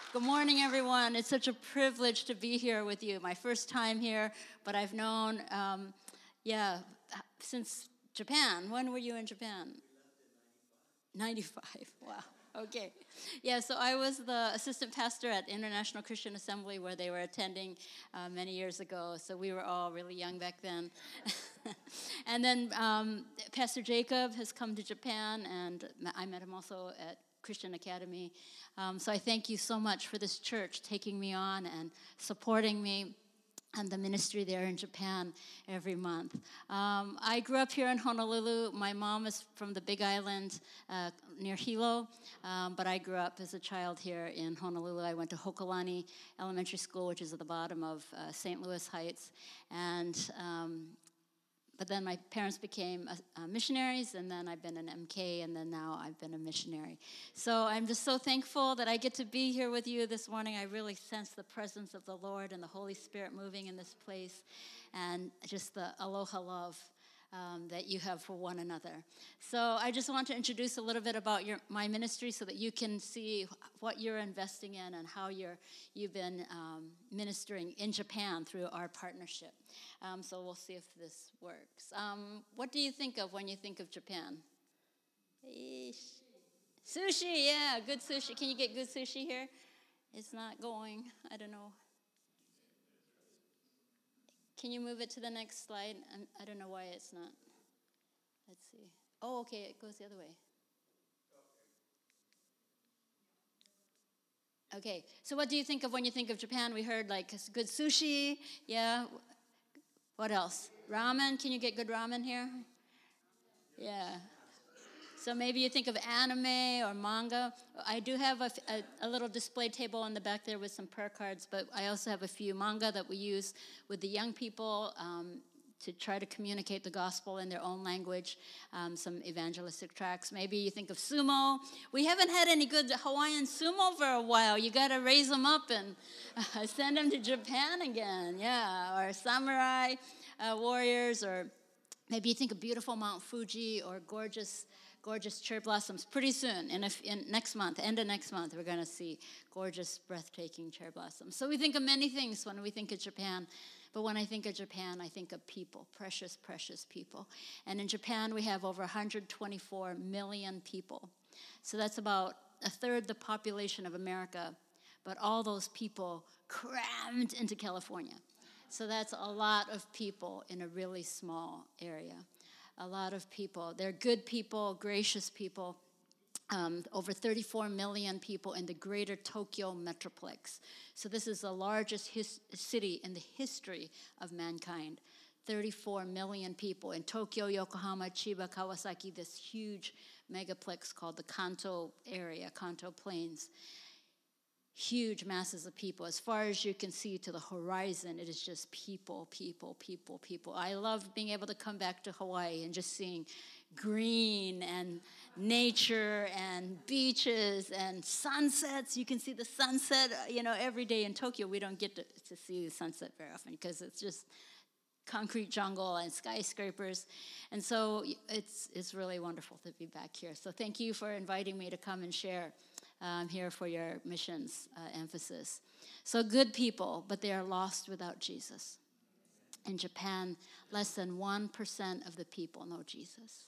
Good morning, everyone. It's such a privilege to be here with you. My first time here, but I've known, since Japan. When were you in Japan? 95. Wow. Okay. Yeah, so I was the assistant pastor at International Christian Assembly where they were attending many years ago. So we were all really young back then. And then Pastor Jacob has come to Japan, and I met him also at Christian Academy. So I thank you so much for this church taking me on and supporting me and the ministry there in Japan every month. I grew up here in Honolulu. My mom is from the Big Island near Hilo, but I grew up as a child here in Honolulu. I went to Hokolani Elementary School, which is at the bottom of St. Louis Heights, and but then my parents became missionaries, and then I've been an MK, and then now I've been a missionary. So I'm just so thankful that I get to be here with you this morning. I really sense the presence of the Lord and the Holy Spirit moving in this place, and just the aloha love that you have for one another. So I just want to introduce a little bit about my ministry so that you can see what you're investing in and how you've been ministering in Japan through our partnership. So we'll see if this works. What do you think of when you think of Japan? Sushi, yeah, good sushi. Can you get good sushi here? It's not going. I don't know. Can you move it to the next slide? I don't know why it's not. Let's see. Oh, okay, it goes the other way. Okay, so what do you think of when you think of Japan? We heard like good sushi, yeah. What else? Ramen, can you get good ramen here? Yeah. So maybe you think of anime or manga. I do have a little display table in the back there with some prayer cards, but I also have a few manga that we use with the young people to try to communicate the gospel in their own language, some evangelistic tracts. Maybe you think of sumo. We haven't had any good Hawaiian sumo for a while. You got to raise them up and send them to Japan again, yeah. Or samurai warriors, or maybe you think of beautiful Mount Fuji or gorgeous cherry blossoms. Pretty soon, in next month, end of next month, we're going to see gorgeous, breathtaking cherry blossoms. So we think of many things when we think of Japan. But when I think of Japan, I think of people, precious, precious people. And in Japan, we have over 124 million people. So that's about a third the population of America. But all those people crammed into California. So that's a lot of people in a really small area. A lot of people. They're good people, gracious people. Over 34 million people in the greater Tokyo metroplex. So this is the largest city in the history of mankind. 34 million people in Tokyo, Yokohama, Chiba, Kawasaki, this huge megaplex called the Kanto area, Kanto Plains. Huge masses of people. As far as you can see to the horizon, it is just people, people, people, people. I love being able to come back to Hawaii and just seeing green and nature and beaches and sunsets. You can see the sunset, every day in Tokyo. We don't get to see the sunset very often because it's just concrete jungle and skyscrapers. And so it's really wonderful to be back here. So thank you for inviting me to come and share here for your missions emphasis. So good people, but they are lost without Jesus. In Japan, less than 1% of the people know Jesus.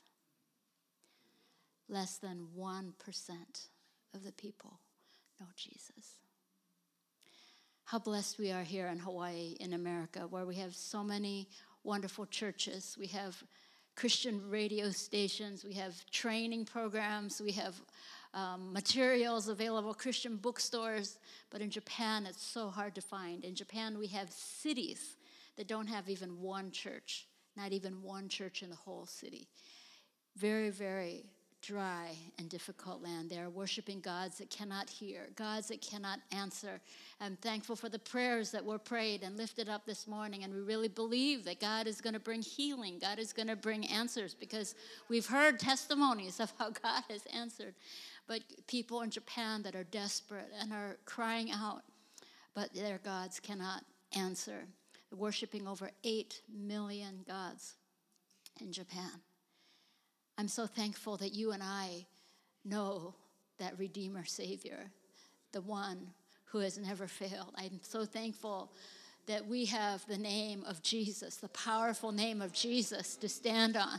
Less than 1% of the people know Jesus. How blessed we are here in Hawaii, in America, where we have so many wonderful churches. We have Christian radio stations. We have training programs. We have materials available, Christian bookstores. But in Japan, it's so hard to find. In Japan, we have cities that don't have even one church, not even one church in the whole city. Very, very dry and difficult land. They are worshiping gods that cannot hear, gods that cannot answer. I'm thankful for the prayers that were prayed and lifted up this morning, and we really believe that God is going to bring healing. God is going to bring answers because we've heard testimonies of how God has answered. But people in Japan that are desperate and are crying out, but their gods cannot answer. They're worshiping over 8 million gods in Japan. I'm so thankful that you and I know that Redeemer Savior, the one who has never failed. I'm so thankful that we have the name of Jesus, the powerful name of Jesus to stand on.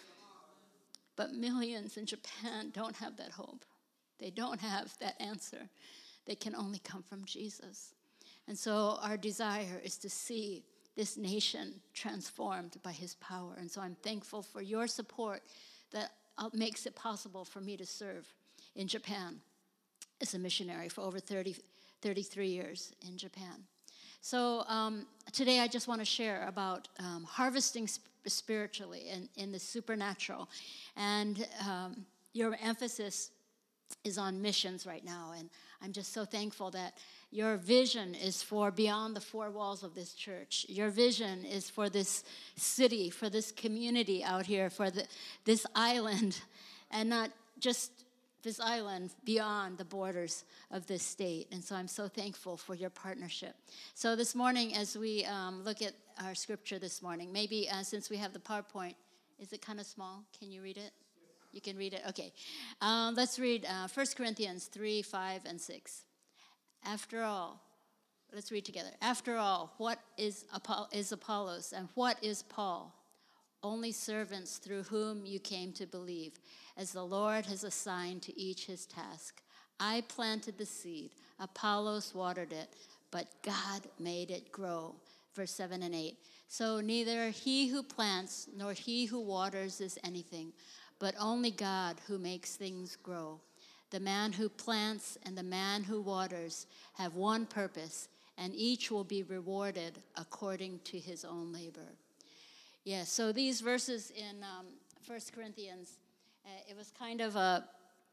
But millions in Japan don't have that hope. They don't have that answer. They can only come from Jesus. And so our desire is to see this nation transformed by his power. And so I'm thankful for your support that makes it possible for me to serve in Japan as a missionary for over 33 years in Japan. So today I just want to share about harvesting spiritually in the supernatural. And your emphasis is on missions right now. And I'm just so thankful that your vision is for beyond the four walls of this church. Your vision is for this city, for this community out here, for this island, and not just this island beyond the borders of this state. And so I'm so thankful for your partnership. So this morning, as we look at our scripture this morning, maybe since we have the PowerPoint, is it kind of small? Can you read it? You can read it? Okay. Let's read 1 Corinthians 3, 5, and 6. After all, let's read together. After all, what is Apollos and what is Paul? Only servants through whom you came to believe, as the Lord has assigned to each his task. I planted the seed, Apollos watered it, but God made it grow. Verse 7 and 8. So neither he who plants nor he who waters is anything, but only God who makes things grow. The man who plants and the man who waters have one purpose, and each will be rewarded according to his own labor. Yeah, so these verses in 1 Corinthians, it was kind of a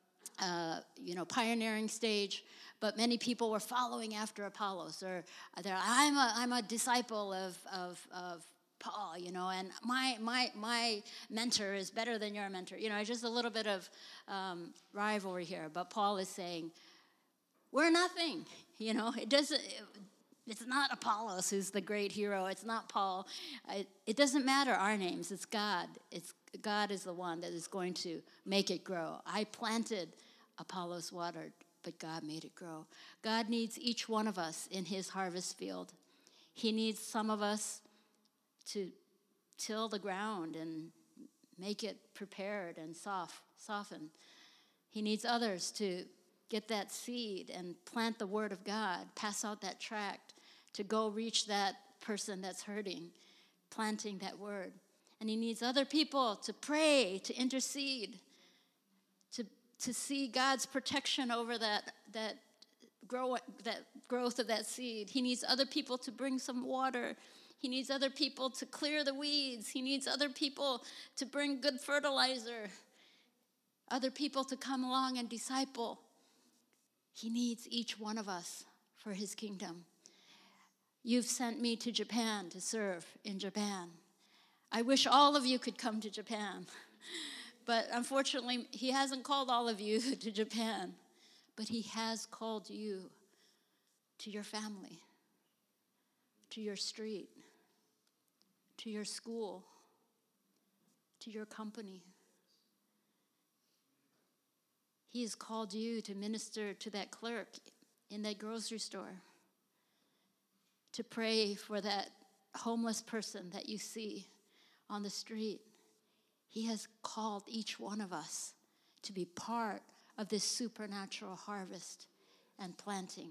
pioneering stage, but many people were following after Apollos, or I'm a disciple of Paul, and my mentor is better than your mentor. Just a little bit of rivalry here. But Paul is saying, we're nothing. It's not Apollos who's the great hero. It's not Paul. It doesn't matter our names. It's God. God is the one that is going to make it grow. I planted, Apollos watered, but God made it grow. God needs each one of us in his harvest field. He needs some of us to till the ground and make it prepared and soften. He needs others to get that seed and plant the word of God, pass out that tract to go reach that person that's hurting, planting that word. And he needs other people to pray, to intercede, to see God's protection over that growth of that seed. He needs other people to bring some water. He needs other people to clear the weeds. He needs other people to bring good fertilizer. Other people to come along and disciple. He needs each one of us for his kingdom. You've sent me to Japan to serve in Japan. I wish all of you could come to Japan. But unfortunately, he hasn't called all of you to Japan. But he has called you to your family, to your street, to your school, to your company. He has called you to minister to that clerk in that grocery store, to pray for that homeless person that you see on the street. He has called each one of us to be part of this supernatural harvest and planting.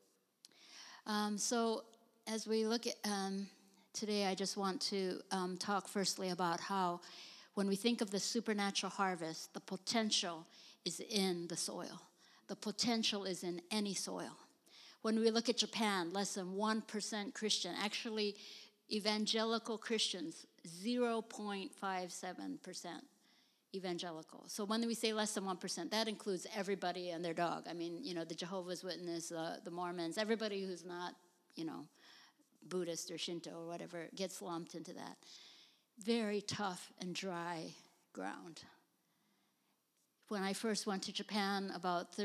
So as we look at today, I just want to talk firstly about how when we think of the supernatural harvest, the potential is in the soil. The potential is in any soil. When we look at Japan, less than 1% Christian. Actually, evangelical Christians, 0.57% evangelical. So when we say less than 1%, that includes everybody and their dog. I mean, the Jehovah's Witness, the Mormons, everybody who's not, Buddhist or Shinto or whatever gets lumped into that. Very tough and dry ground. When I first went to Japan about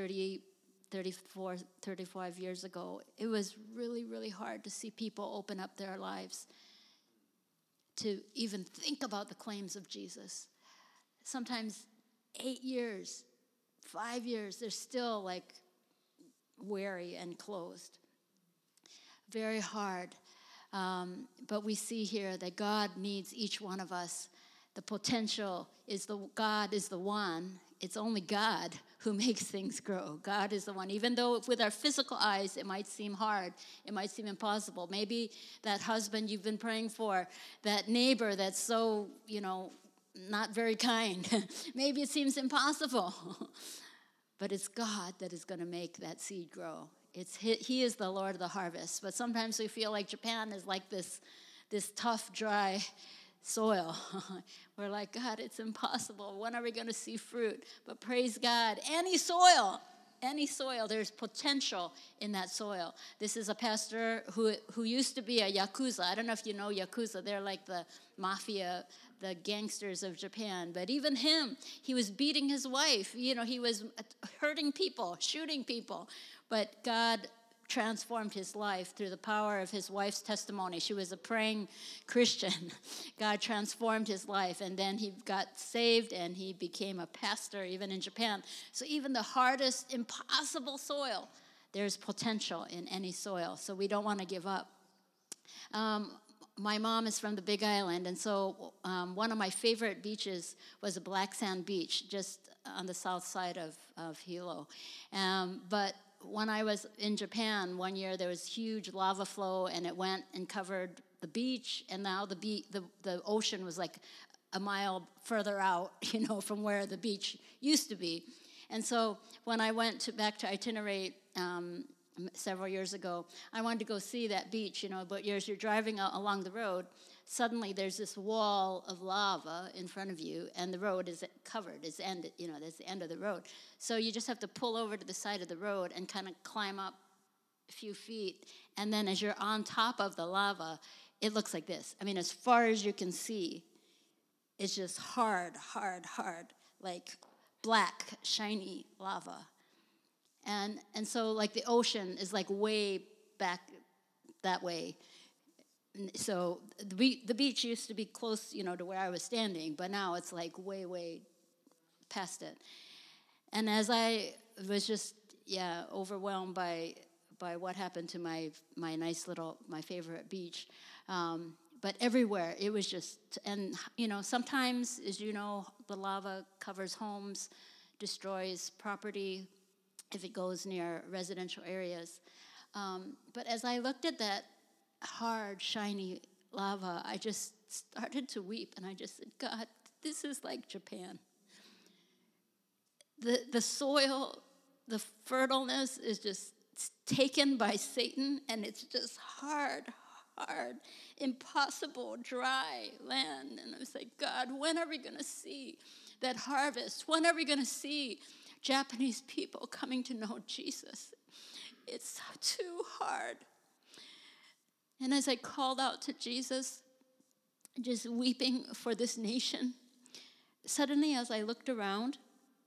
35 years ago, it was really, really hard to see people open up their lives to even think about the claims of Jesus. Sometimes 8 years, 5 years, they're still like wary and closed. Very hard. But we see here that God needs each one of us. The potential is God is the one. It's only God who makes things grow. God is the one. Even though with our physical eyes it might seem hard, it might seem impossible. Maybe that husband you've been praying for, that neighbor that's so, not very kind. Maybe it seems impossible. But it's God that is going to make that seed grow. He is the Lord of the harvest. But sometimes we feel like Japan is like this tough, dry soil. We're like, God, it's impossible. When are we going to see fruit? But praise God, any soil, there's potential in that soil. This is a pastor who used to be a Yakuza. I don't know if you know Yakuza. They're like the mafia, the gangsters of Japan. But even him, he was beating his wife. He was hurting people, shooting people. But God transformed his life through the power of his wife's testimony. She was a praying Christian. God transformed his life, and then he got saved, and he became a pastor even in Japan. So even the hardest, impossible soil, there's potential in any soil. So we don't want to give up. My mom is from the Big Island, and so one of my favorite beaches was a black sand beach just on the south side of Hilo. But when I was in Japan one year, there was huge lava flow, and it went and covered the beach, and now the ocean was like a mile further out, from where the beach used to be. And so when I went back to Itinerate several years ago, I wanted to go see that beach, but as you're driving along the road, suddenly there's this wall of lava in front of you, and the road is covered. It's ended, that's the end of the road. So you just have to pull over to the side of the road and kind of climb up a few feet. And then as you're on top of the lava, it looks like this. I mean, as far as you can see, it's just hard, like black, shiny lava. And so like the ocean is like way back that way. So the beach used to be close, to where I was standing, but now it's like way, way past it. And as I was just, overwhelmed by what happened to my favorite beach, but everywhere it was just, and sometimes, as you know, the lava covers homes, destroys property if it goes near residential areas. But as I looked at that hard, shiny lava, I just started to weep, and I just said, God, this is like Japan. The soil, the fertileness is just taken by Satan, and it's just hard, impossible, dry land. And I was like, God, when are we going to see that harvest? When are we going to see Japanese people coming to know Jesus? It's too hard. And as I called out to Jesus, just weeping for this nation, suddenly as I looked around,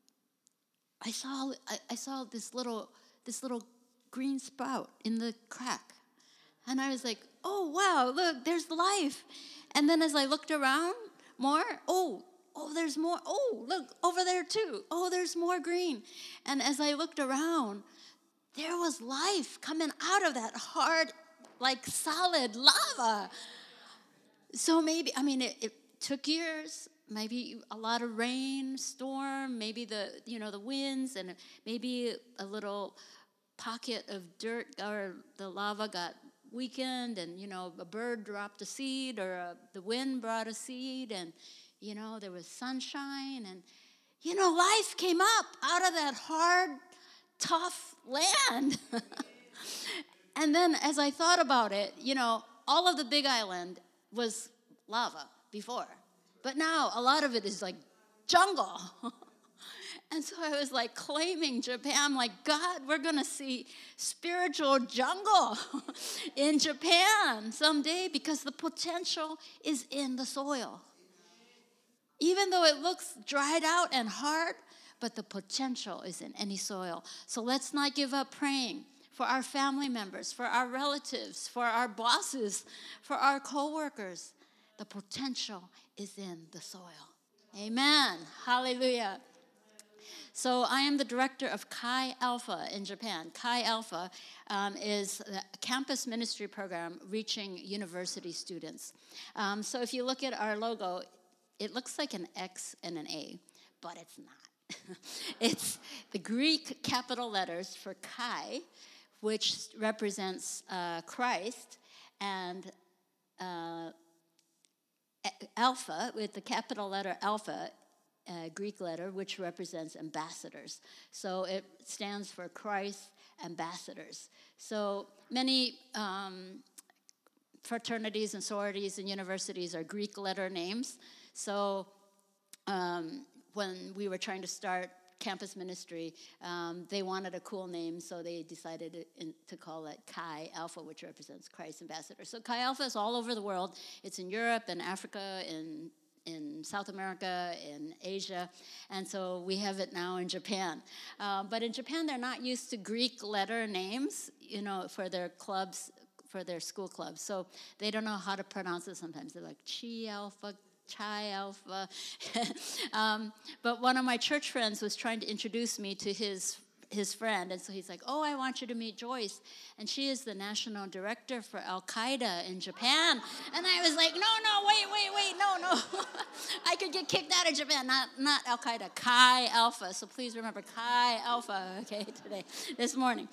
I saw this little green sprout in the crack. And I was like, oh, wow, look, there's life. And then as I looked around more, oh, there's more. Oh, look, over there too. Oh, there's more green. And as I looked around, there was life coming out of that hard, like solid lava. So maybe, it took years, maybe a lot of rain, storm, maybe the winds, and maybe a little pocket of dirt, or the lava got weakened, and, a bird dropped a seed, or the wind brought a seed, and, there was sunshine, and, life came up out of that hard, tough land. And then as I thought about it, all of the Big Island was lava before. But now a lot of it is like jungle. And so I was like claiming Japan. I'm like, God, we're going to see spiritual jungle in Japan someday, because the potential is in the soil. Even though it looks dried out and hard, but the potential is in any soil. So let's not give up praying for our family members, for our relatives, for our bosses, for our co-workers. The potential is in the soil. Amen. Hallelujah. So I am the director of Chi Alpha in Japan. Chi Alpha is a campus ministry program reaching university students. So if you look at our logo, it looks like an X and an A, but it's not. It's the Greek capital letters for Chi, which represents Christ, and Alpha, with the capital letter Alpha, Greek letter, which represents ambassadors. So it stands for Christ ambassadors. So many fraternities and sororities and universities are Greek letter names. So when we were trying to start campus ministry, they wanted a cool name, so they decided to call it Chi Alpha, which represents Christ ambassador. So Chi Alpha is all over the world. It's in Europe and Africa, in South America, in Asia, and so we have it now in Japan. But in Japan, they're not used to Greek letter names, for their clubs, for their school clubs. So they don't know how to pronounce it sometimes. They're like Chi Alpha, Alpha. But one of my church friends was trying to introduce me to his friend, and so he's like, I want you to meet Joyce, and she is the national director for Al-Qaeda in Japan. And I was like, no, wait, no. I could get kicked out of Japan, not Al-Qaeda, Chi Alpha. So please remember Chi Alpha, okay, this morning.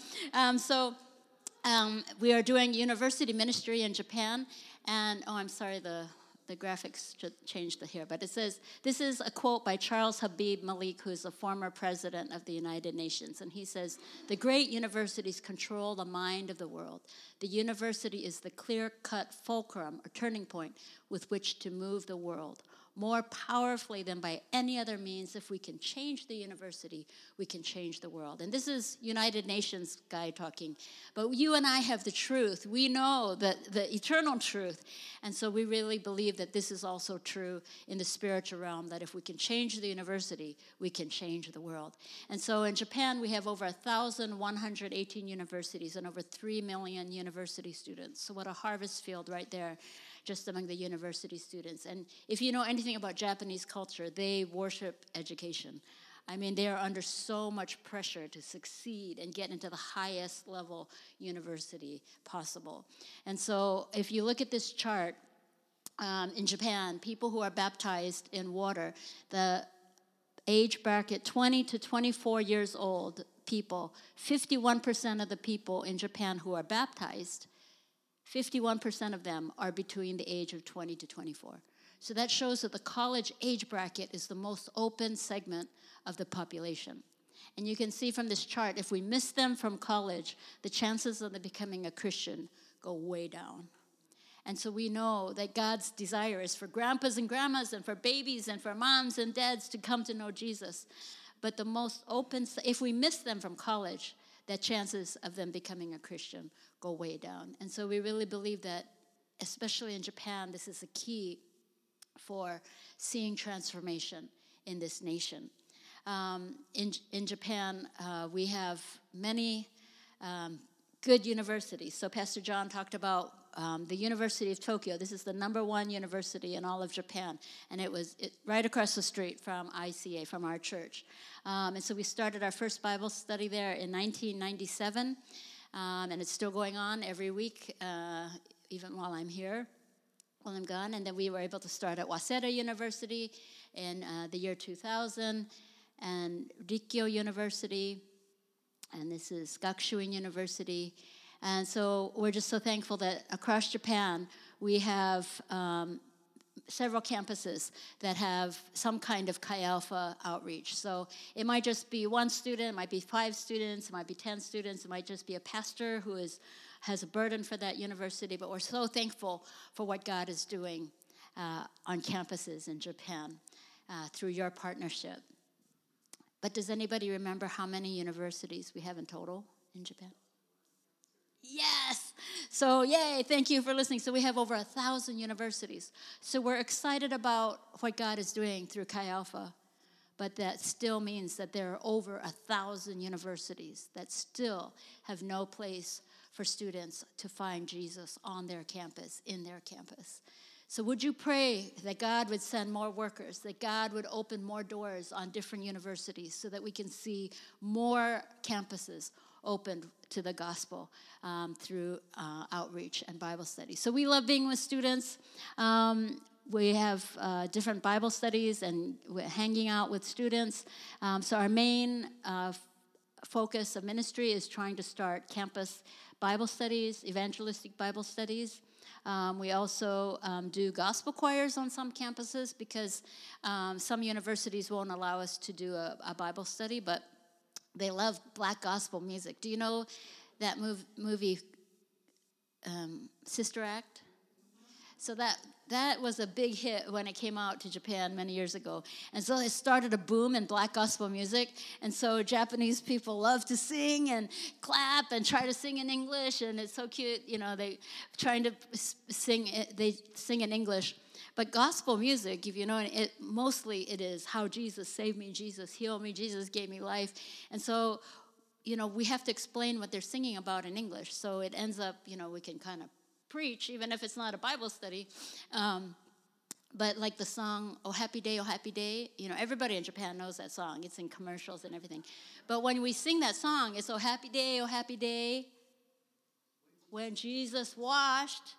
We are doing university ministry in Japan, and I'm sorry, the graphics changed here, but it says, this is a quote by Charles Habib Malik, who's a former president of the United Nations, and he says, the great universities control the mind of the world. The university is the clear-cut fulcrum, or turning point, with which to move the world. More powerfully than by any other means, if we can change the university, we can change the world. And this is United Nations guy talking. But you and I have the truth. We know the eternal truth. And so we really believe that this is also true in the spiritual realm, that if we can change the university, we can change the world. And so in Japan, we have over 1,118 universities and over 3 million university students. So what a harvest field right there, just among the university students. And if you know anything about Japanese culture, they worship education. I mean, they are under so much pressure to succeed and get into the highest level university possible. And so if you look at this chart, in Japan, people who are baptized in water, the age bracket 20 to 24 years old people, 51% of the people in Japan who are baptized, 51% of them are between the age of 20 to 24. So that shows that the college age bracket is the most open segment of the population. And you can see from this chart, if we miss them from college, the chances of them becoming a Christian go way down. And so we know that God's desire is for grandpas and grandmas and for babies and for moms and dads to come to know Jesus. But the most open, if we miss them from college, the chances of them becoming a Christian go way down. And so we really believe that, especially in Japan, this is a key for seeing transformation in this nation. In Japan, we have many good universities. So Pastor John talked about the University of Tokyo. This is the #1 university in all of Japan, and it was right across the street from ICA, from our church. And so we started our first Bible study there in 1997, and it's still going on every week, even while I'm here, while I'm gone. And then we were able to start at Waseda University in the year 2000, and Rikkyo University, and this is Gakushuin University. And so we're just so thankful that across Japan we have several campuses that have some kind of Chi Alpha outreach. So it might just be one student, it might be 5 students, it might be 10 students, it might just be a pastor who has a burden for that university. But we're so thankful for what God is doing on campuses in Japan through your partnership. But does anybody remember how many universities we have in total in Japan? Yes. So yay, thank you for listening. So we have over 1,000 universities. So we're excited about what God is doing through Chi Alpha, but that still means that there are over 1,000 universities that still have no place for students to find Jesus on their campus, in their campus. So would you pray that God would send more workers, that God would open more doors on different universities so that we can see more campuses opened to the gospel through outreach and Bible study. So we love being with students. We have different Bible studies and we're hanging out with students. So our main focus of ministry is trying to start campus Bible studies, evangelistic Bible studies. We also do gospel choirs on some campuses because some universities won't allow us to do a Bible study, but they love black gospel music. Do you know that movie Sister Act? So that was a big hit when it came out to Japan many years ago. And so it started a boom in black gospel music. And so Japanese people love to sing and clap and try to sing in English. And it's so cute, they trying to sing, they sing in English. But gospel music, if you know, mostly it is how Jesus saved me, Jesus healed me, Jesus gave me life. And so, we have to explain what they're singing about in English. So it ends up, we can kind of preach, even if it's not a Bible study. But like the song, Oh Happy Day, everybody in Japan knows that song. It's in commercials and everything. But when we sing that song, it's oh happy day, when Jesus washed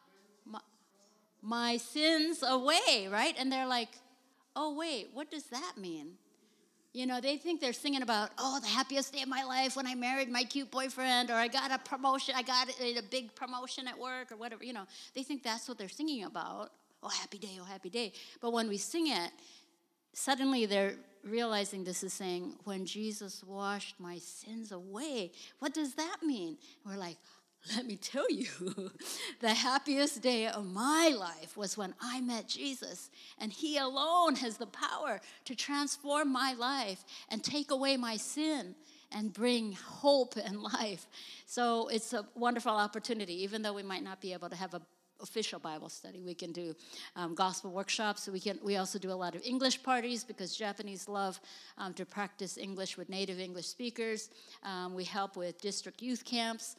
my sins away, right? And they're like, oh, wait, what does that mean? They think they're singing about, the happiest day of my life when I married my cute boyfriend, or I got a promotion, I got a big promotion at work, or whatever. They think that's what they're singing about. Oh, happy day. But when we sing it, suddenly they're realizing this is saying, when Jesus washed my sins away. What does that mean? And we're like, let me tell you, the happiest day of my life was when I met Jesus, and he alone has the power to transform my life and take away my sin and bring hope and life. So it's a wonderful opportunity, even though we might not be able to have a official Bible study. We can do gospel workshops. We also do a lot of English parties because Japanese love to practice English with native English speakers. We help with district youth camps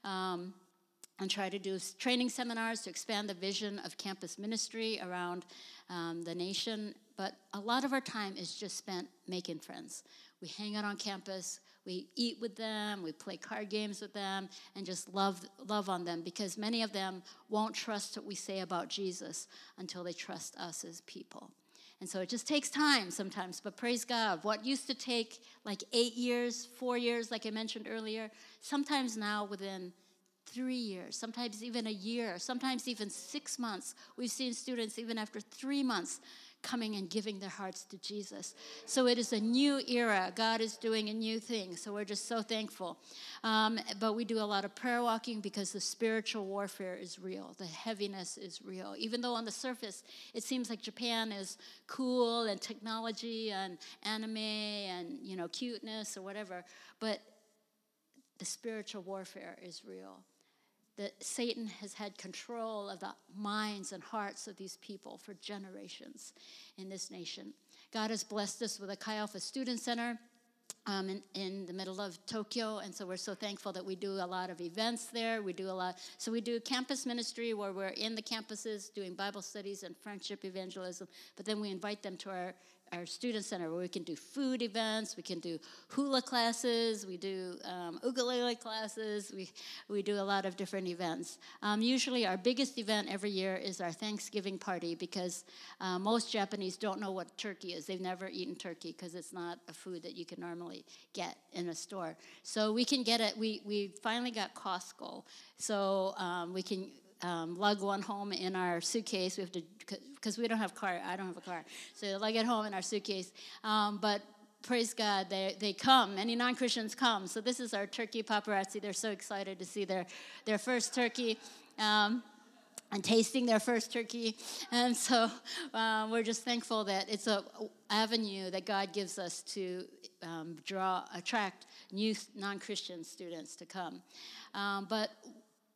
and try to do training seminars to expand the vision of campus ministry around the nation. But a lot of our time is just spent making friends. We hang out on campus. We eat with them, we play card games with them, and just love on them because many of them won't trust what we say about Jesus until they trust us as people. And so it just takes time sometimes, but praise God. What used to take like 8 years, 4 years, like I mentioned earlier, sometimes now within 3 years, sometimes even a year, sometimes even 6 months. We've seen students even after 3 months coming and giving their hearts to Jesus. So it is a new era. God is doing a new thing. So we're just so thankful. But we do a lot of prayer walking because the spiritual warfare is real. The heaviness is real. Even though on the surface, it seems like Japan is cool and technology and anime and, cuteness or whatever. But the spiritual warfare is real. That Satan has had control of the minds and hearts of these people for generations in this nation. God has blessed us with a Chi Alpha Student Center in the middle of Tokyo, and so we're so thankful that we do a lot of events there. We do campus ministry where we're in the campuses doing Bible studies and friendship evangelism, but then we invite them to our student center where we can do food events, we can do hula classes, we do ukulele classes, we do a lot of different events. Usually our biggest event every year is our Thanksgiving party because most Japanese don't know what turkey is. They've never eaten turkey because it's not a food that you can normally get in a store. So we can get it, we finally got Costco, so we can lug one home in our suitcase. We have to, because we don't have a car. I don't have a car. So lug it home in our suitcase. But praise God, they come. Many non-Christians come. So this is our turkey paparazzi. They're so excited to see their first turkey and tasting their first turkey. And so we're just thankful that it's an avenue that God gives us to attract new non-Christian students to come. But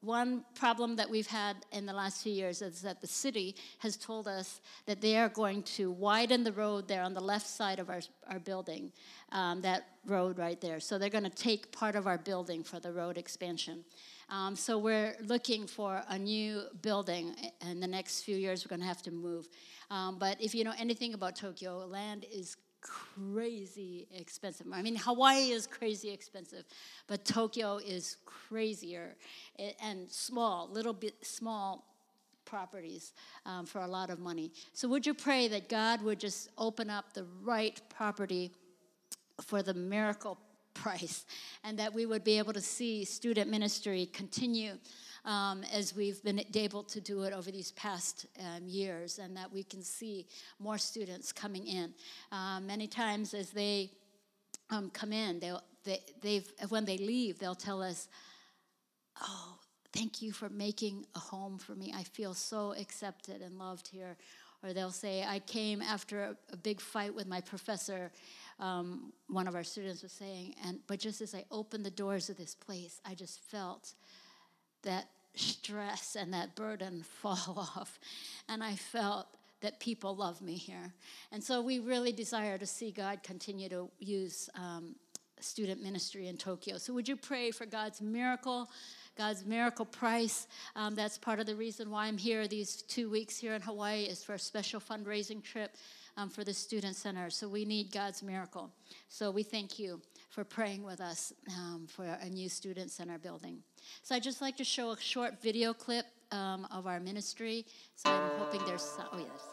one problem that we've had in the last few years is that the city has told us that they are going to widen the road there on the left side of our building, that road right there. So they're going to take part of our building for the road expansion. So we're looking for a new building. In the next few years, we're going to have to move. But if you know anything about Tokyo, land is crazy expensive. I mean, Hawaii is crazy expensive, but Tokyo is crazier, and little bit small properties for a lot of money. So would you pray that God would just open up the right property for the miracle price, and that we would be able to see student ministry continue as we've been able to do it over these past years, and that we can see more students coming in. Many times as they come in, when they leave, they'll tell us, "Oh, thank you for making a home for me. I feel so accepted and loved here." Or they'll say, "I came after a big fight with my professor," one of our students was saying, but just as I opened the doors of this place, I just felt that stress and that burden fall off. And I felt that people love me here. And so we really desire to see God continue to use student ministry in Tokyo. So would you pray for God's miracle price? That's part of the reason why I'm here these 2 weeks here in Hawaii, is for a special fundraising trip for the Student Center. So we need God's miracle. So we thank you for praying with us for a new Student Center building. So I'd just like to show a short video clip of our ministry. So I'm hoping there's some. Oh, yes.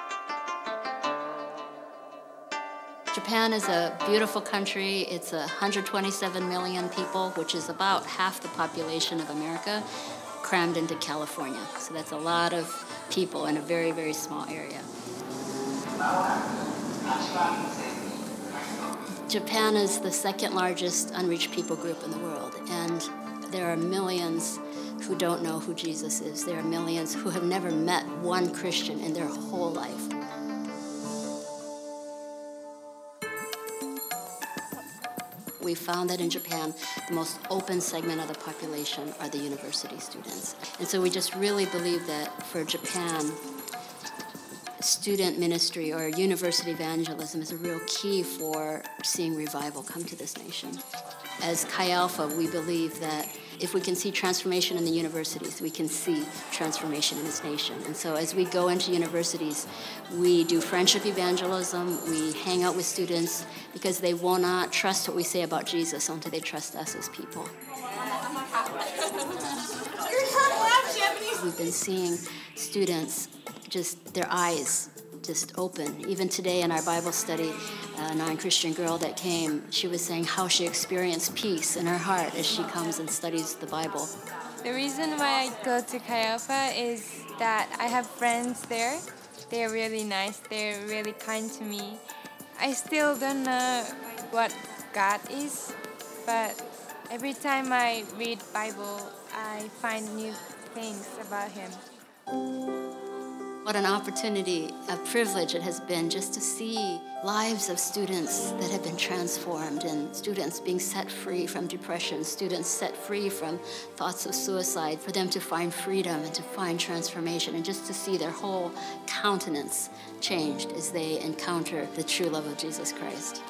Japan is a beautiful country. It's 127 million people, which is about half the population of America, crammed into California. So that's a lot of people in a very, very small area. Japan is the second largest unreached people group in the world, and there are millions who don't know who Jesus is. There are millions who have never met one Christian in their whole life. We found that in Japan, the most open segment of the population are the university students. And so we just really believe that for Japan, student ministry or university evangelism is a real key for seeing revival come to this nation. As Chi Alpha, we believe that if we can see transformation in the universities, we can see transformation in this nation. And so as we go into universities, we do friendship evangelism, we hang out with students, because they will not trust what we say about Jesus until they trust us as people. We've been seeing students, just their eyes just open. Even today in our Bible study, a non-Christian girl that came, she was saying how she experienced peace in her heart as she comes and studies the Bible. The reason why I go to Chi Alpha is that I have friends there. They're really nice. They're really kind to me. I still don't know what God is, but every time I read Bible, I find new things about Him. What an opportunity, a privilege it has been just to see lives of students that have been transformed, and students being set free from depression, students set free from thoughts of suicide, for them to find freedom and to find transformation, and just to see their whole countenance changed as they encounter the true love of Jesus Christ.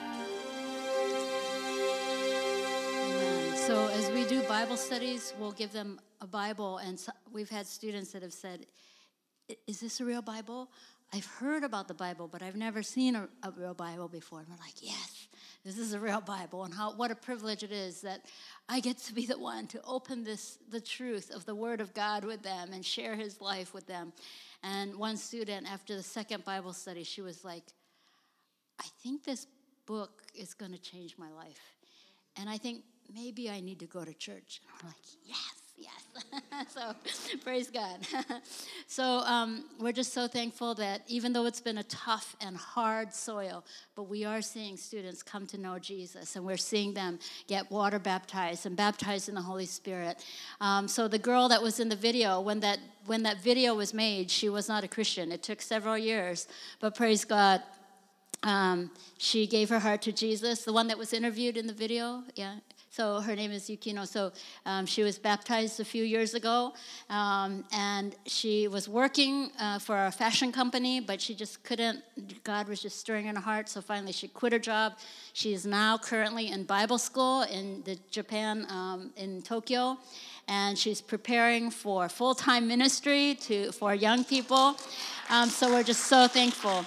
Amen. So as we do Bible studies, we'll give them a Bible, and we've had students that have said, "Is this a real Bible? I've heard about the Bible, but I've never seen a real Bible before." And we're like, yes, this is a real Bible. And what a privilege it is that I get to be the one to open the truth of the Word of God with them and share His life with them. And one student, after the second Bible study, she was like, "I think this book is going to change my life. And I think maybe I need to go to church." And I'm like, yes. So praise God. So we're just so thankful that even though it's been a tough and hard soil, but we are seeing students come to know Jesus, and we're seeing them get water baptized and baptized in the Holy Spirit. So the girl that was in the video, when that video was made, she was not a Christian. It took several years, but praise God, she gave her heart to Jesus. The one that was interviewed in the video, yeah. So her name is Yukino. So she was baptized a few years ago, and she was working for a fashion company, but she just couldn't. God was just stirring in her heart, so finally she quit her job. She is now currently in Bible school in Japan, in Tokyo, and she's preparing for full-time ministry for young people. So we're just so thankful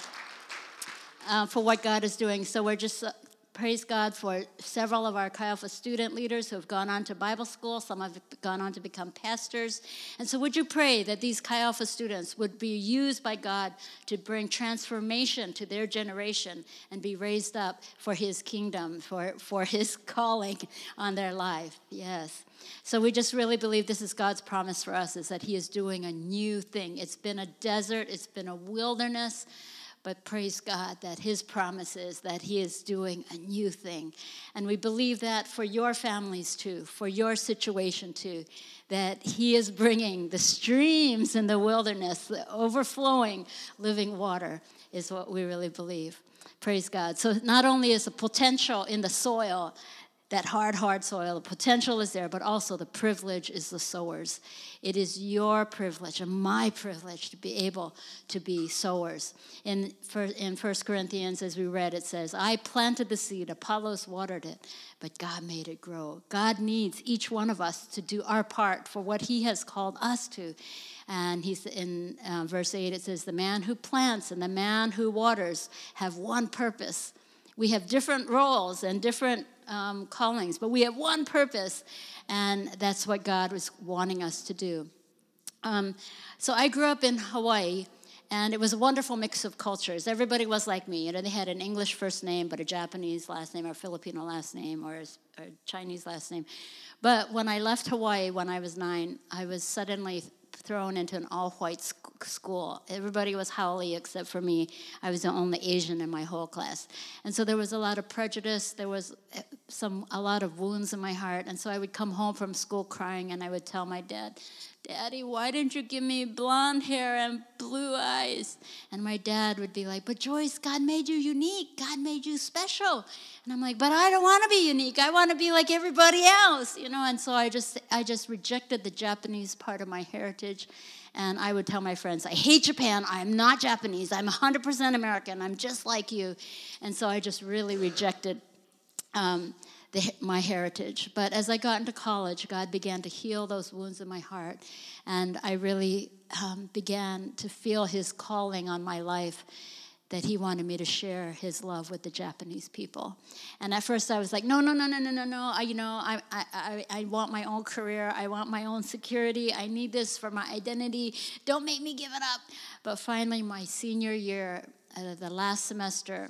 for what God is doing. So we're just praise God for several of our Chi Alpha student leaders who have gone on to Bible school. Some have gone on to become pastors. And so would you pray that these Chi Alpha students would be used by God to bring transformation to their generation and be raised up for his kingdom, for his calling on their life? Yes. So we just really believe this is God's promise for us, is that he is doing a new thing. It's been a desert. It's been a wilderness. But praise God that his promise is that he is doing a new thing. And we believe that for your families too, for your situation too, that he is bringing the streams in the wilderness, the overflowing living water is what we really believe. Praise God. So not only is the potential in the soil, that hard soil, the potential is there, but also the privilege is the sowers. It is your privilege and my privilege to be able to be sowers. In 1 Corinthians, as we read, it says, I planted the seed, Apollos watered it, but God made it grow. God needs each one of us to do our part for what he has called us to. And he's in verse 8, it says, the man who plants and the man who waters have one purpose. We have different roles and different callings, but we have one purpose, and that's what God was wanting us to do. So I grew up in Hawaii, and it was a wonderful mix of cultures. Everybody was like me. They had an English first name, but a Japanese last name, or a Filipino last name, or a Chinese last name. But when I left Hawaii when I was 9, I was suddenly thrown into an all-white school. Everybody was haole except for me. I was the only Asian in my whole class. And so there was a lot of prejudice. There was a lot of wounds in my heart. And so I would come home from school crying, and I would tell my dad, Daddy, why didn't you give me blonde hair and blue eyes? And my dad would be like, but Joyce, God made you unique. God made you special. And I'm like, but I don't want to be unique. I want to be like everybody else, And so I just rejected the Japanese part of my heritage. And I would tell my friends, I hate Japan. I'm not Japanese. I'm 100% American. I'm just like you. And so I just really rejected my heritage. But as I got into college, God began to heal those wounds in my heart. And I really began to feel his calling on my life, that he wanted me to share his love with the Japanese people. And at first I was like, no. I want my own career. I want my own security. I need this for my identity. Don't make me give it up. But finally, my senior year, the last semester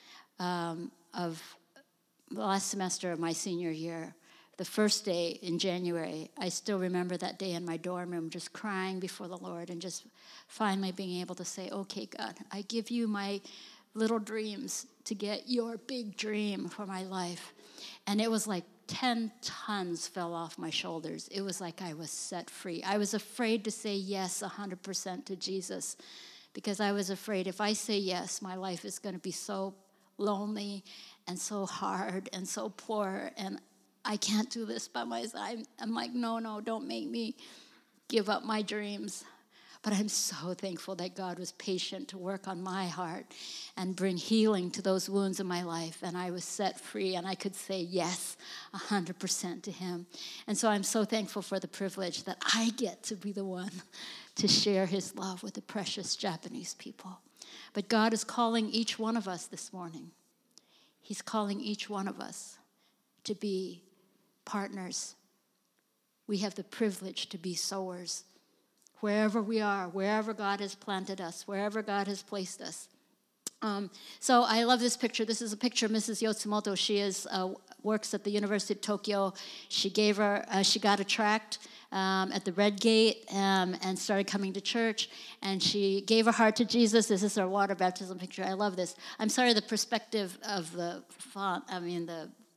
of my senior year, the first day in January, I still remember that day in my dorm room, just crying before the Lord and just finally being able to say, okay, God, I give you my little dreams to get your big dream for my life. And it was like 10 tons fell off my shoulders. It was like I was set free. I was afraid to say yes 100% to Jesus, because I was afraid if I say yes, my life is going to be so lonely and so hard and so poor, and I can't do this by myself. I'm like, no, don't make me give up my dreams. But I'm so thankful that God was patient to work on my heart and bring healing to those wounds in my life. And I was set free, and I could say yes 100% to him. And so I'm so thankful for the privilege that I get to be the one to share his love with the precious Japanese people. But God is calling each one of us this morning. He's calling each one of us to be partners. We have the privilege to be sowers. Wherever we are, wherever God has planted us, wherever God has placed us. So I love this picture. This is a picture of Mrs. Yotsumoto. She works at the University of Tokyo. She got a tract at the Red Gate and started coming to church. And she gave her heart to Jesus. This is her water baptism picture. I love this. I'm sorry, the perspective of the font, the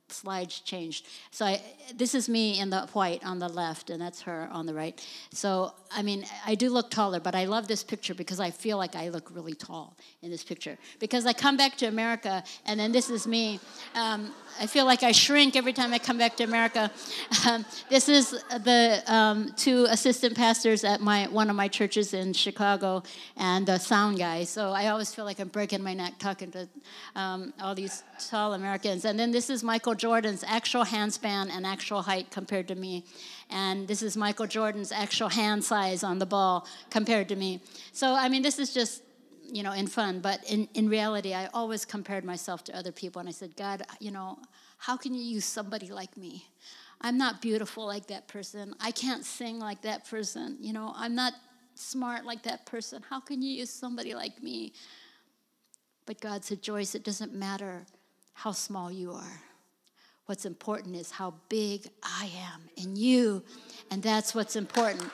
slides changed. So this is me in the white on the left, and that's her on the right. So, I mean, I do look taller, but I love this picture because I feel like I look really tall in this picture. Because I come back to America, and then this is me. I feel like I shrink every time I come back to America. This is the two assistant pastors at one of my churches in Chicago, and the sound guy. So I always feel like I'm breaking my neck talking to all these tall Americans. And then this is Michael Jordan's actual hand span and actual height compared to me. And this is Michael Jordan's actual hand size on the ball compared to me. So, I mean, this is just, in fun. But in reality, I always compared myself to other people. And I said, God, how can you use somebody like me? I'm not beautiful like that person. I can't sing like that person. I'm not smart like that person. How can you use somebody like me? But God said, Joyce, it doesn't matter how small you are. What's important is how big I am in you. And that's what's important.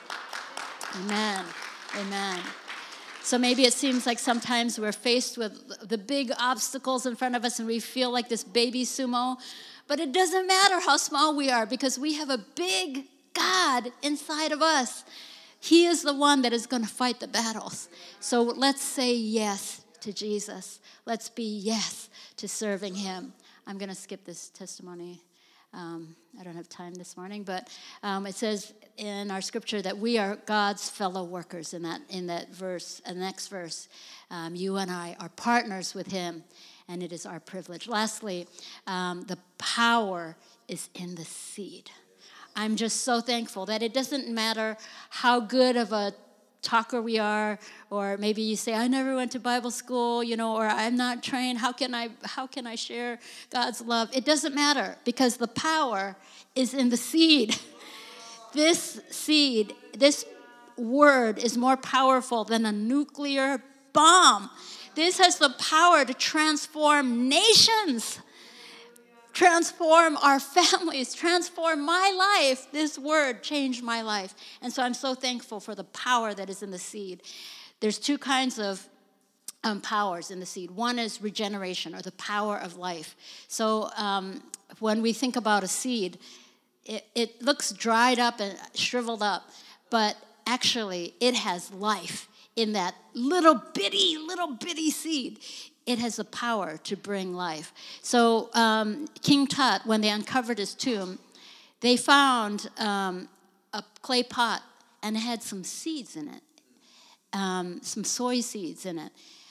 Amen. Amen. So maybe it seems like sometimes we're faced with the big obstacles in front of us and we feel like this baby sumo. But it doesn't matter how small we are because we have a big God inside of us. He is the one that is going to fight the battles. So let's say yes to Jesus. Let's be yes to serving him. I'm going to skip this testimony. I don't have time this morning, but it says in our scripture that we are God's fellow workers in that verse, the next verse. You and I are partners with him, and it is our privilege. Lastly, the power is in the seed. I'm just so thankful that it doesn't matter how good of a talker we are, or maybe you say, I never went to Bible school, or I'm not trained. How can I share God's love? It doesn't matter because the power is in the seed. This seed, this word is more powerful than a nuclear bomb. This has the power to transform nations, transform our families, transform my life. This word changed my life. And so I'm so thankful for the power that is in the seed. There's two kinds of powers in the seed. One is regeneration, or the power of life. So when we think about a seed, it looks dried up and shriveled up, but actually it has life in that little bitty seed. It has the power to bring life. So King Tut, when they uncovered his tomb, they found a clay pot and it had some seeds in it, some soy seeds in it.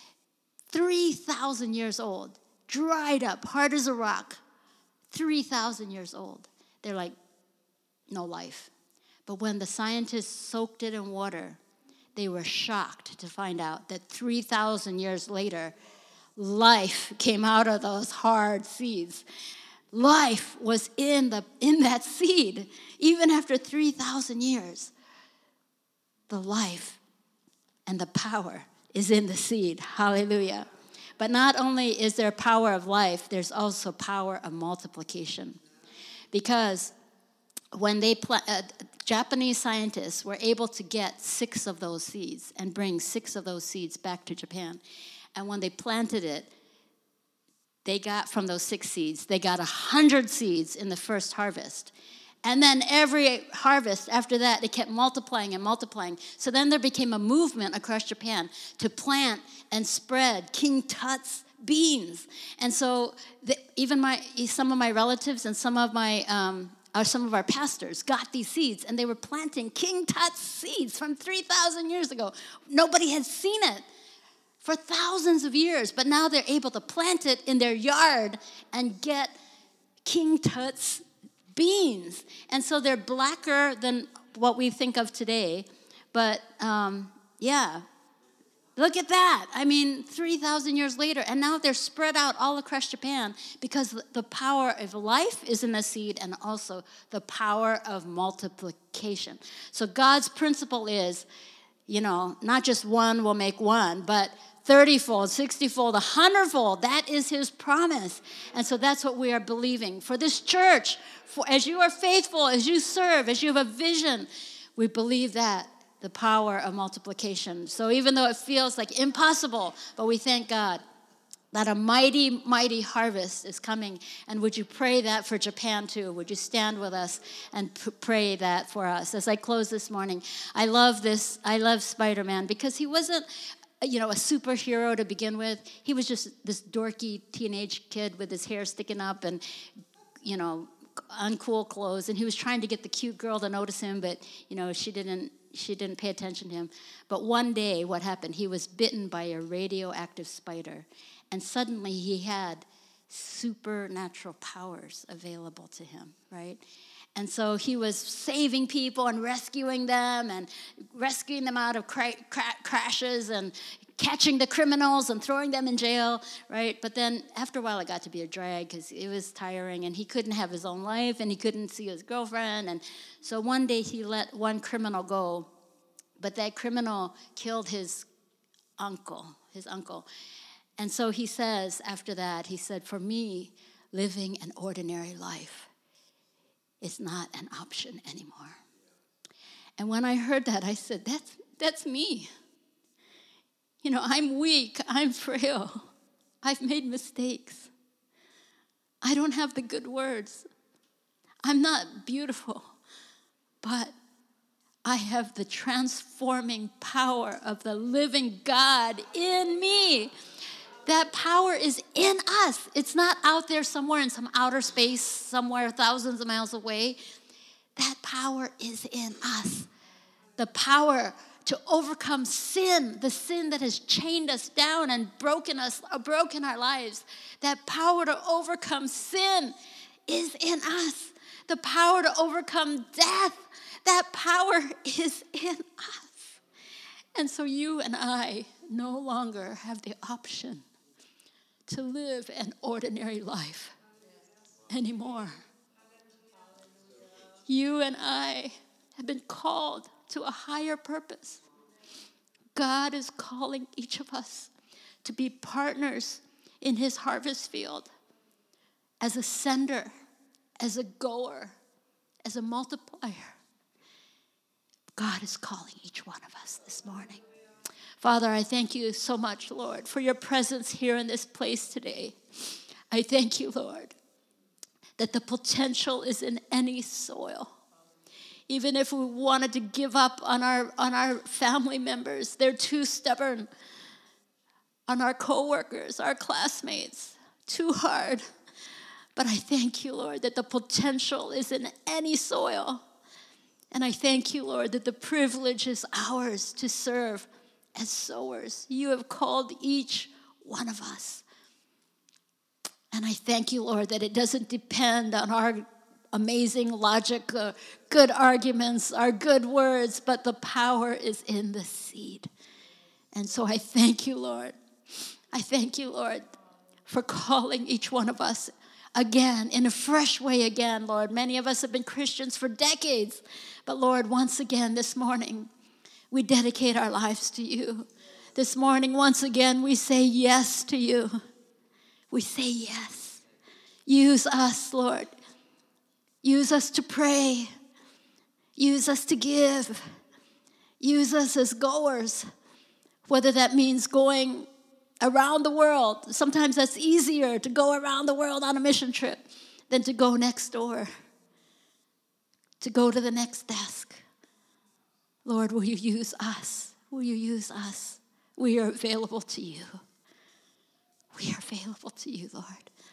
3,000 years old, dried up, hard as a rock, 3,000 years old. They're like, no life. But when the scientists soaked it in water, they were shocked to find out that 3,000 years later, life came out of those hard seeds. Life was in that seed. Even after 3,000 years, the life and the power is in the seed. Hallelujah. But not only is there power of life, there's also power of multiplication. Because when Japanese scientists were able to get 6 of those seeds and bring 6 of those seeds back to Japan. And when they planted it, they got from those 6 seeds, they got 100 seeds in the first harvest. And then every harvest after that, it kept multiplying and multiplying. So then there became a movement across Japan to plant and spread King Tut's beans. And so some of my relatives and some of our pastors got these seeds, and they were planting King Tut's seeds from 3,000 years ago. Nobody had seen it for thousands of years, but now they're able to plant it in their yard and get King Tut's beans. And so they're blacker than what we think of today, but look at that. 3,000 years later, and now they're spread out all across Japan because the power of life is in the seed and also the power of multiplication. So God's principle is, not just one will make one, but 30-fold, 60-fold, 100-fold. That is his promise. And so that's what we are believing. For this church, as you are faithful, as you serve, as you have a vision, we believe that. The power of multiplication. So even though it feels like impossible, but we thank God that a mighty, mighty harvest is coming. And would you pray that for Japan too? Would you stand with us and pray that for us? As I close this morning, I love this. I love Spider-Man because he wasn't, a superhero to begin with. He was just this dorky teenage kid with his hair sticking up and, uncool clothes. And he was trying to get the cute girl to notice him, but, she didn't pay attention to him. But one day, what happened? He was bitten by a radioactive spider. And suddenly he had supernatural powers available to him, right? And so he was saving people and rescuing them out of crashes and catching the criminals and throwing them in jail, right? But then after a while it got to be a drag because it was tiring and he couldn't have his own life and he couldn't see his girlfriend. And so one day he let one criminal go, but that criminal killed his uncle. And so he says, after that, he said, for me, living an ordinary life is not an option anymore. And when I heard that, I said, that's me. I'm weak, I'm frail. I've made mistakes. I don't have the good words. I'm not beautiful, but I have the transforming power of the living God in me. That power is in us. It's not out there somewhere in some outer space, somewhere thousands of miles away. That power is in us. The power to overcome sin, the sin that has chained us down and broken our lives. That power to overcome sin is in us. The power to overcome death, that power is in us. And so you and I no longer have the option to live an ordinary life anymore. You and I have been called to a higher purpose. God is calling each of us to be partners in his harvest field as a sender, as a goer, as a multiplier. God is calling each one of us this morning. Father, I thank you so much, Lord, for your presence here in this place today. I thank you, Lord, that the potential is in any soil. Even if we wanted to give up on our family members, they're too stubborn. On our coworkers, our classmates, too hard. But I thank you, Lord, that the potential is in any soil. And I thank you, Lord, that the privilege is ours to serve as sowers. You have called each one of us. And I thank you, Lord, that it doesn't depend on our amazing logic, good arguments, our good words, but the power is in the seed. And so I thank you, Lord. I thank you, Lord, for calling each one of us again, in a fresh way again, Lord. Many of us have been Christians for decades. But Lord, once again this morning, we dedicate our lives to you. This morning, once again, we say yes to you. We say yes. Use us, Lord. Use us to pray. Use us to give. Use us as goers, whether that means going around the world. Sometimes that's easier to go around the world on a mission trip than to go next door, to go to the next desk. Lord, will you use us? Will you use us? We are available to you. We are available to you, Lord.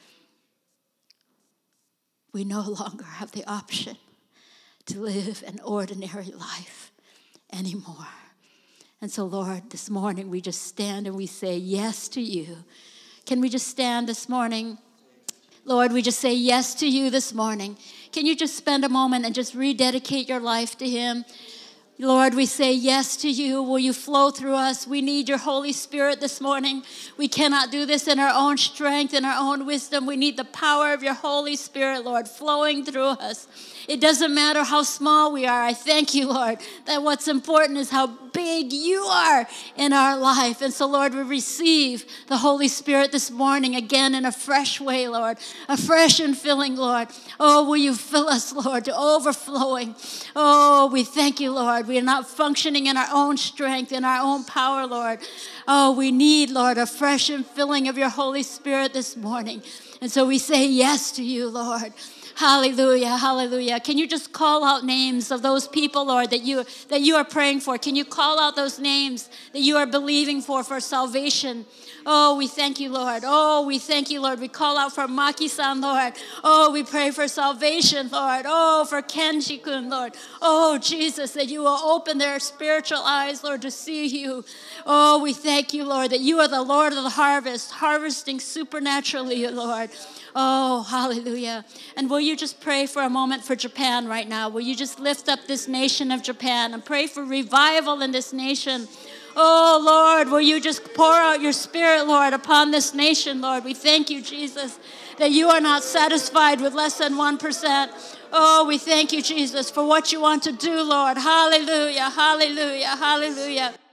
We no longer have the option to live an ordinary life anymore. And so, Lord, this morning we just stand and we say yes to you. Can we just stand this morning? Lord, we just say yes to you this morning. Can you just spend a moment and just rededicate your life to him? Lord, we say yes to you. Will you flow through us? We need your Holy Spirit this morning. We cannot do this in our own strength, in our own wisdom. We need the power of your Holy Spirit, Lord, flowing through us. It doesn't matter how small we are. I thank you, Lord, that what's important is how big big you are in our life. And so, Lord, we receive the Holy Spirit this morning again in a fresh way, Lord, a fresh and filling, Lord. Oh, will you fill us, Lord, to overflowing. Oh, we thank you, Lord. We are not functioning in our own strength, in our own power, Lord. Oh, we need, Lord, a fresh and filling of your Holy Spirit this morning. And so we say yes to you, Lord. Hallelujah, hallelujah. Can you just call out names of those people, Lord, that you are praying for? Can you call out those names that you are believing for salvation? Oh, we thank you, Lord. Oh, we thank you, Lord. We call out for Maki-san, Lord. Oh, we pray for salvation, Lord. Oh, for Kenji-kun, Lord. Oh, Jesus, that you will open their spiritual eyes, Lord, to see you. Oh, we thank you, Lord, that you are the Lord of the harvest, harvesting supernaturally, Lord. Oh, hallelujah. And will you just pray for a moment for Japan right now? Will you just lift up this nation of Japan and pray for revival in this nation? Oh, Lord, will you just pour out your Spirit, Lord, upon this nation, Lord? We thank you, Jesus, that you are not satisfied with less than 1%. Oh, we thank you, Jesus, for what you want to do, Lord. Hallelujah, hallelujah, hallelujah.